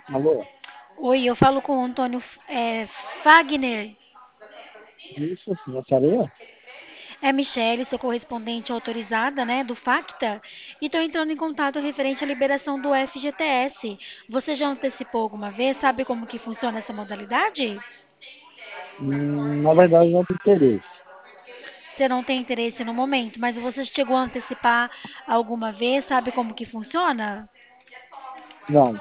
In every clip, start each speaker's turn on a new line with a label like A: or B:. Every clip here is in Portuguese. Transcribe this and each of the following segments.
A: Alô?
B: Oi, eu falo com o Antônio Fagner.
A: Isso, gostaria?
B: É Michele, sou correspondente autorizada, né, do FACTA, e estou entrando em contato referente à liberação do FGTS. Você já antecipou alguma vez? Sabe como que funciona essa modalidade?
A: Na verdade, não tem interesse.
B: Você não tem interesse no momento, mas você chegou a antecipar alguma vez? Sabe como que funciona?
A: Não,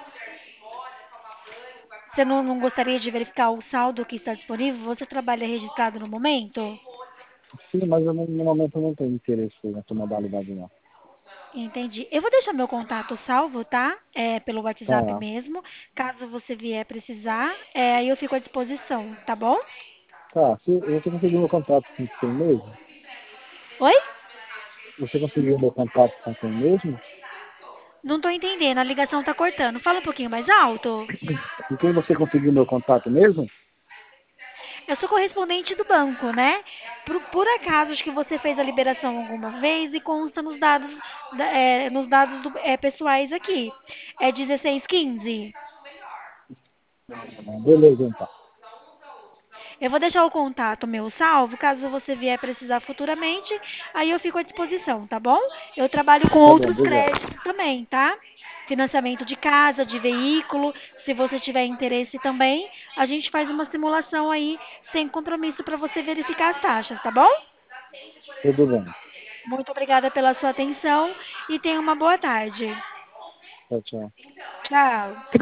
B: Você não gostaria de verificar o saldo que está disponível? Você trabalha registrado no momento?
A: sim, mas eu no momento eu não tenho interesse nessa modalidade, não.
B: Entendi. Eu vou deixar meu contato salvo, tá? Pelo WhatsApp
A: Tá,
B: mesmo. Caso você vier precisar, aí eu fico à disposição, tá bom?
A: tá. Se você conseguiu meu contato com quem mesmo?
B: Oi?
A: Você conseguiu meu contato com quem mesmo?
B: Não tô entendendo, a ligação tá cortando. Fala um pouquinho mais alto.
A: Com quem você conseguiu meu contato mesmo?
B: Eu sou correspondente do banco, né? Por acaso acho que você fez a liberação alguma vez e consta nos dados, pessoais aqui. É 1615.
A: Beleza, então.
B: Eu vou deixar o contato meu salvo, caso você vier precisar futuramente, aí eu fico à disposição, tá bom? Eu trabalho com
A: Tá bom,
B: outros
A: obrigado.
B: créditos também, tá? Financiamento de casa, de veículo, se você tiver interesse também, a gente faz uma simulação aí sem compromisso para você verificar as taxas, tá bom?
A: Tudo bem.
B: Muito obrigada pela sua atenção e tenha uma boa tarde.
A: Tchau, tchau.
B: Tchau.